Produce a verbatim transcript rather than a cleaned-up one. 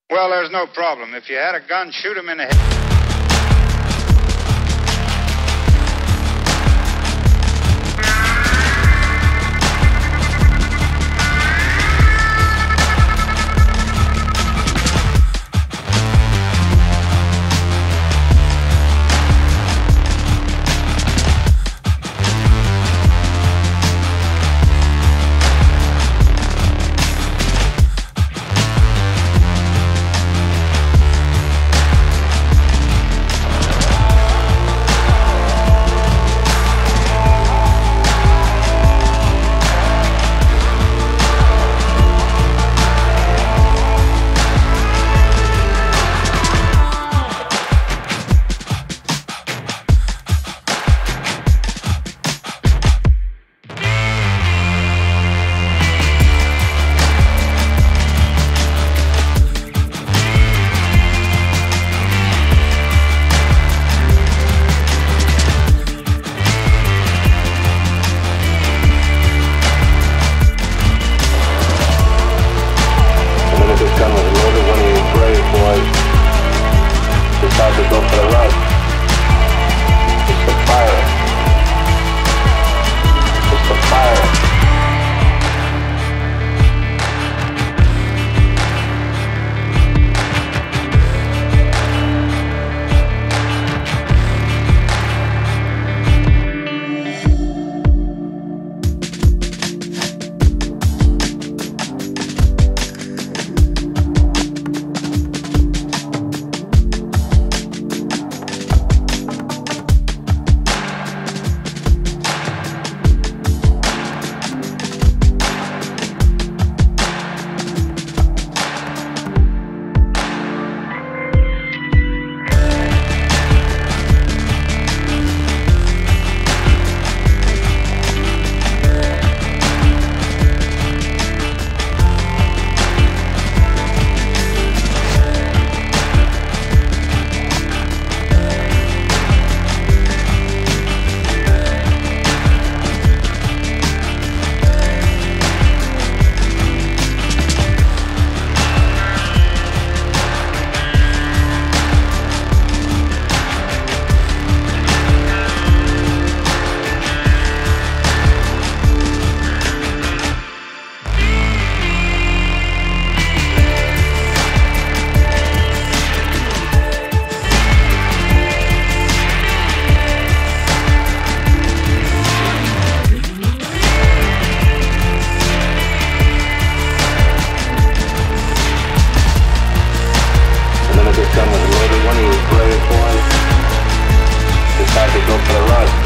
Well, there's no problem. If you had a gun, shoot him in the head. Decide to go for the ride. It's the fire. It's the fire. Gun was loaded, one he was ready for him. Decided to go for the run.